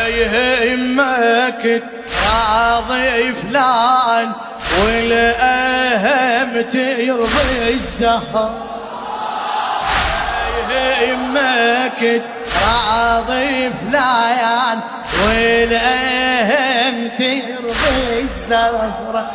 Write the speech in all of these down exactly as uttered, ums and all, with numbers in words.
يهمك راضي فلان والأهم ترضي الزهر، يهمك راضي فلان والأهم ترضي الزهرة.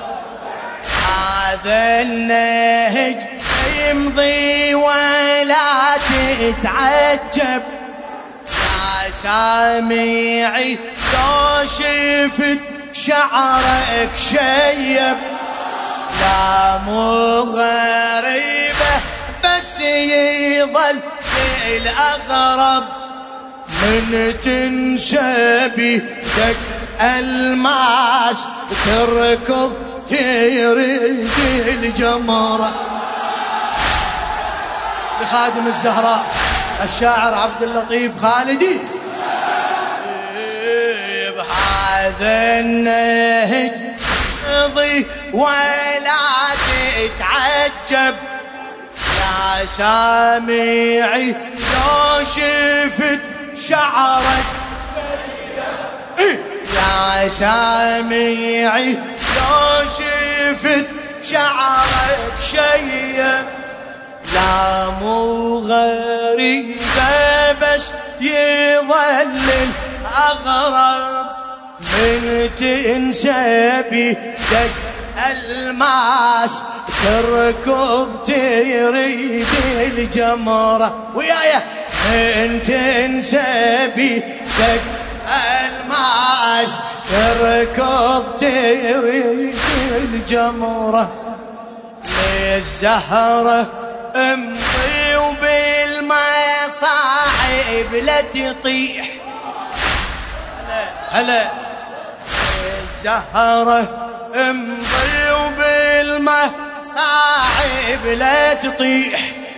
هذا النهج يمضي ولا تتعجب يا سامعي لو شفت شعرك شيب، لا مو غريبة بس يظل الأغرب من تنشبي دك الماس تركض تريد الجمرة. بخادم الزهراء الشاعر عبد اللطيف خالدي. بهذا النهج ضي ولا تتعجب يا سامعي لو شفت شعرك يا سامعي لو شفت شعرك شيب، لا مو غريبة بس يظل الأغرب من تنسبي دك الماس تركض تريد الجمرة. ويايا من تنسبي دك الماس تركض تريد الجمرة. للزهرة امضي وبالماء صاحب لا تطيح. هلا هلا الزهرة امضي وبالماء صاحب لا تطيح.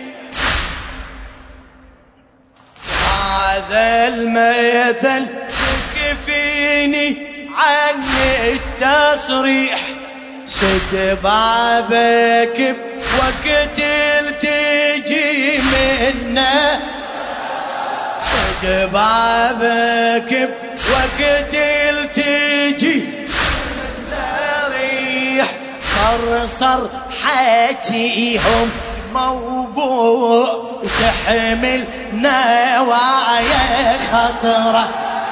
هذا المثل يكفيني عن التصريح، سد بابك بوقت تجي منه، سد بابك بوقت تجي منه ريح صرصر حاجيهم موبوع وتحمل نوايا خطره.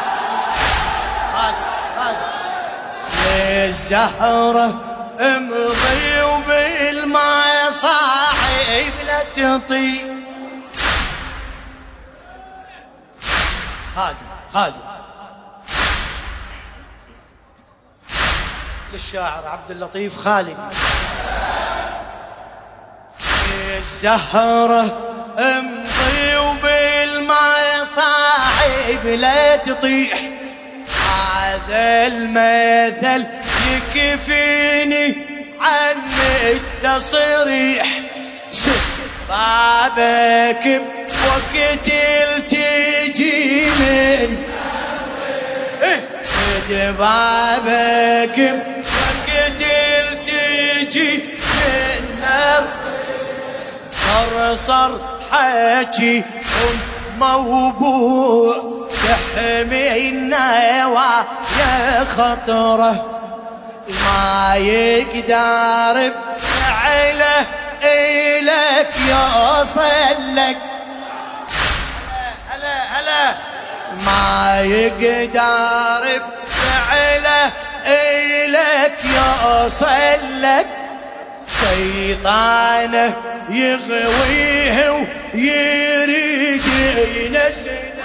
الزهرة امضي وبالماء صاحب لا تطيح. خادم خادم للشاعر عبد اللطيف خالد. الزهرة امضي وبالماء صاحب لا تطيح. هذا المثل يكفيني عن التصريح، سد بابك بوقت تجي من سد بابك بوقت تجي من نار صرصر حكي موبوع تحمي النوى يا خطره. ما يقدر بفعله إلك يوصل لك. هلا هلا ما يقدر بفعله إلك يوصل لك. شيطانه يغويه ويريد ينسلك،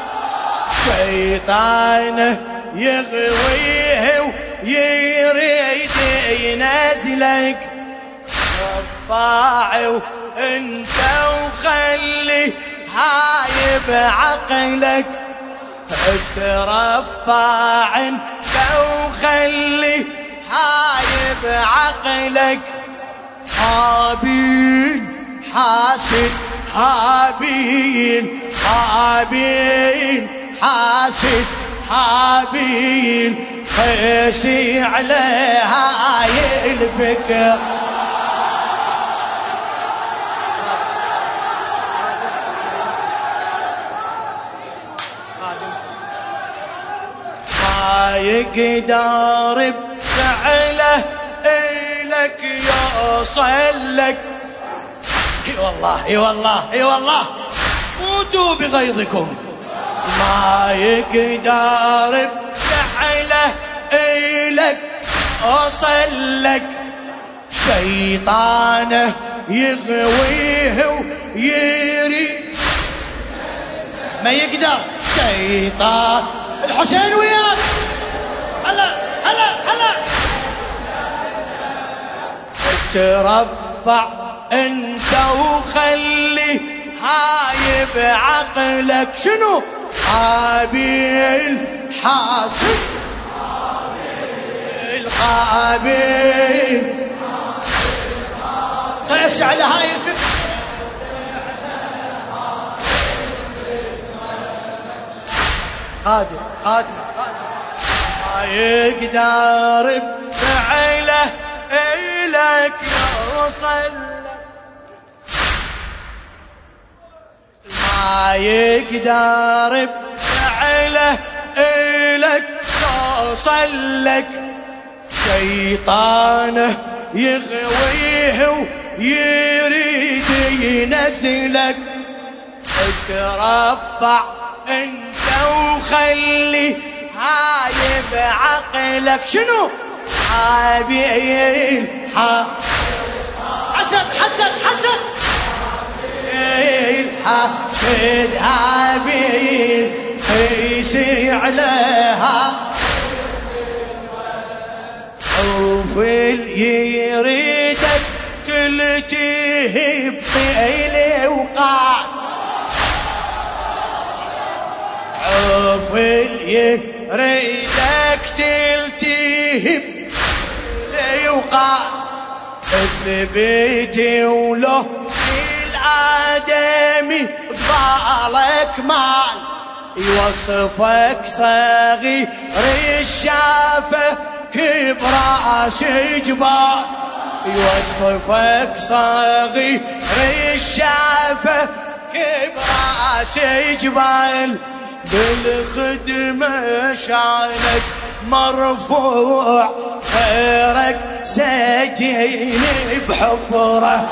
شيطانه يغويه ويريد ينزلك. رفاع وانت وخلي هايب عقلك، ترفع انت وخلي هايب عقلك. هابيل حاسد هابيل هابيل حاسد هابيل قيسي على هاي الفكر. ما يقدر بفعله إلك يوصل لك. اي والله اي والله اي والله موتوا بغيظكم. ما يقدر بفعله إلك يوصل لك، شيطانه يغويه ويري ما يقدر. شيطان الحسين وياك، هلا هلا هلا. ترفع انت وخلي هاي بعقلك. شنو؟ قابيل حاسب القابيل. قيس على هاي الفكرة. خادم خادم ما يقدر بفعله إلك يوصل. ما يقدر بفعله إلك يوصل لك، شيطانه يغويه ويريد ينزلك. اترفع انت وخلي هاي بعقلك. شنو؟ حبيل حسد حسد حسد حسد هابيل قيسي عليها. وفي يريدك تلتهب بإلي وقع. عفل يريدك تلتهب ليوقع. اثبتي ولو الآدمي قبالك مال، يوصفك صغير الشافة كبراس جبال. يوصفك صغير الشافة كبراس جبال. بالخدمة شانك مرفوع، غيرك سجين بحفرة.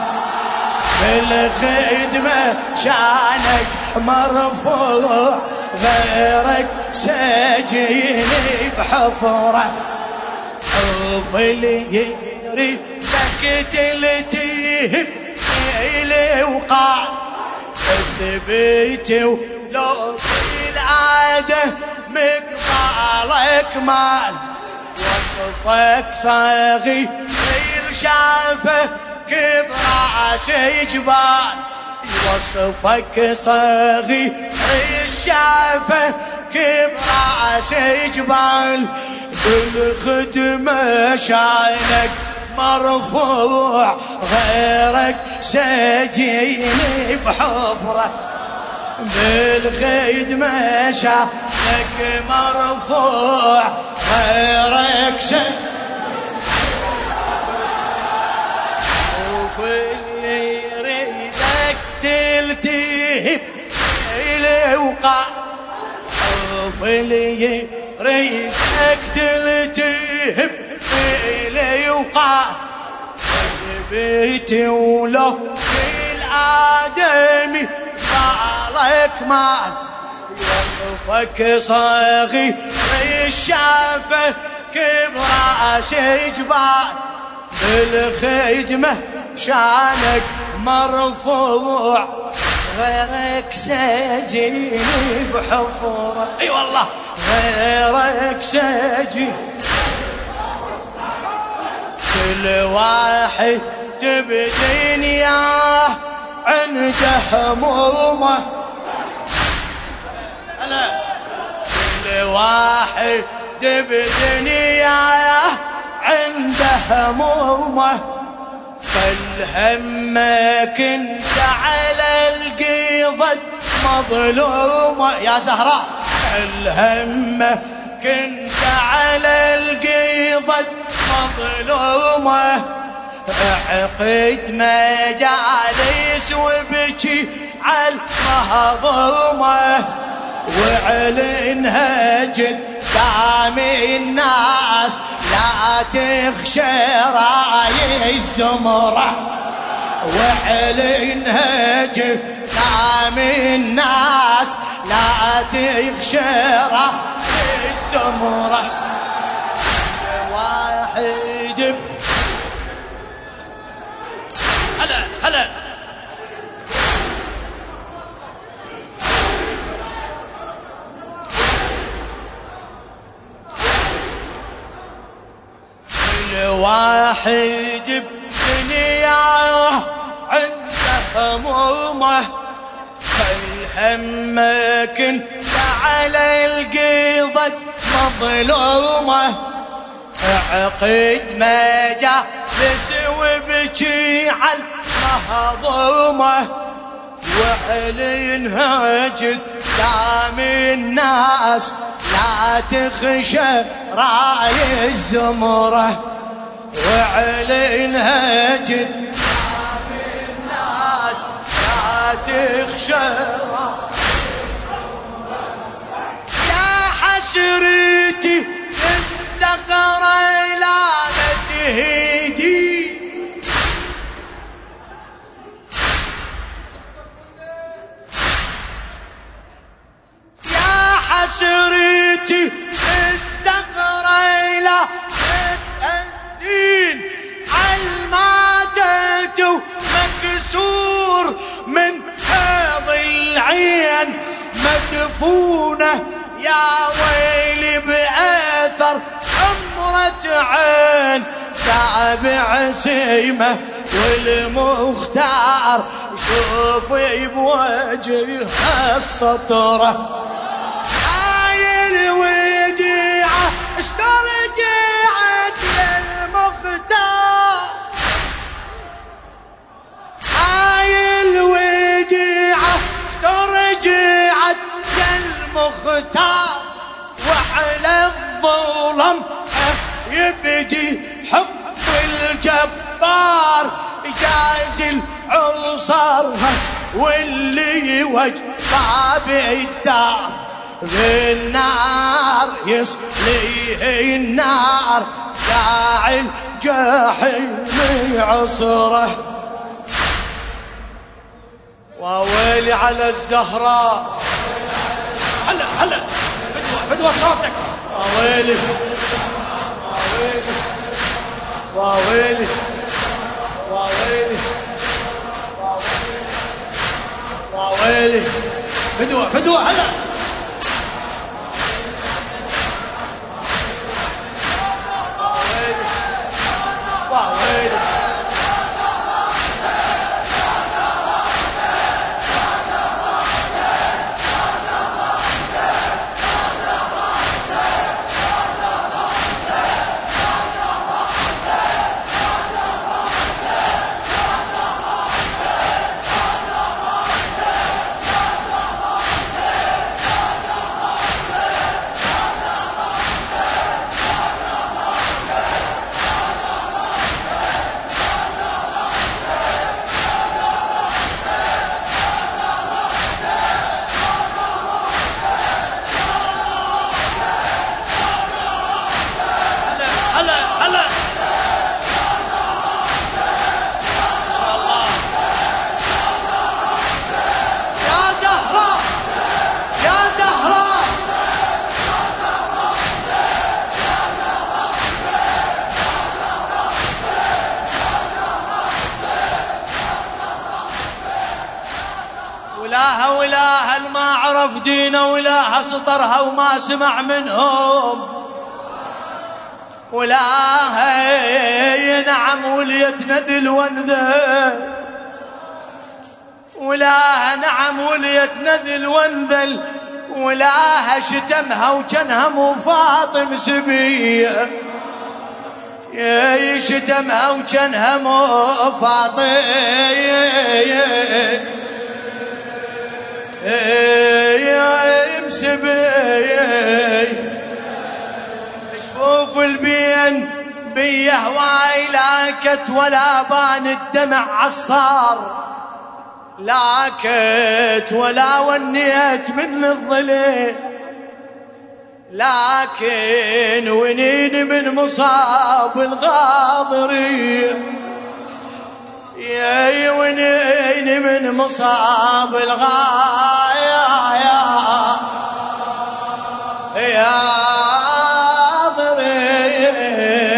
بالخدمة شانك مرفوع، غيرك سجين بحفرة. طفل يريدك تلتهب إلي وقع. اثبتي ولو في العادة مقبالك مال، وصفك صغير الشافة كبراس جبال. يوصفك صغير الشافة كبراس جبال. بالخدمة شانك مرفوع، غيرك سجين بحفرة. بالخدمة شانك مرفوع، غيرك سجين. وفي يريدك تلتهب إلي وقع. وفي يريدك تلتهب إلي وقع. بيتي ولو في الآدمي بالك مال، يوصفك صغير الشافة كبراس جبال. بالخدمة شانك مرفوع، غيرك سجين بحفرة. اي أيوة والله غيرك سجين. كل واحد بدنياه عنده همومه. أنا كل واحد بدنياه عنده همومه. خل همك انت على القيضة مظلومة يا زهراء. خل همك انت على القيضة مظلومة. عقد مجالس وبكي على المهضومة، وعلنها جد دام الناس لا تخشى راي الزمرة وعلن هجر دام الناس لا تخشى راي الزمرة واحد هلا هلا الواحد بدنياه عنده همومه فالهم كنت على القيضة مظلومه عقد ما جالس وبكي على المهضومه وعلن هجد دام الناس لا تخشى راي الزمرة وعلن هجد دام الناس لا تخشى يا حسرتي الصخرة لا تهدي يا حسرتي الصخرة لا تهدين علماتت مكسور من حيض العين مدفونة يا ويلي بأثر حمرة عين سابع سيمة والمختار شوفي بوجهها السطرة هاي الوديعة استرجعت للمختار هاي الوديعة استرجعت للمختار وعلى الظلم يبدي حب الجبار جاز العصر واللي وجه باب الدار بالنار يصليه النار داعي الجحيم عصره وويلي على الزهراء هلا هلا فدوى فدوى صوتك وويلي وويلي وويلي وويلي فدوى فدوى هلا وويلي ولاها ولاها ما عرف دينه ولاها سطرها وما سمع منهم ولاها ينعم وليتنا ذل وانذل ولاها نعم وليتنا ذل وانذل ولاها شتمها وجنها مو فاطم سبيه يا شتمها وجنها مو فاطم يا مسبي شفوف البين بيه هواي لاكت ولا بان الدمع عصار لاكت ولا ونيت من الظليل لكن ونين من مصاب الغاضري، يا ونين من مصاب الغاية يا ضري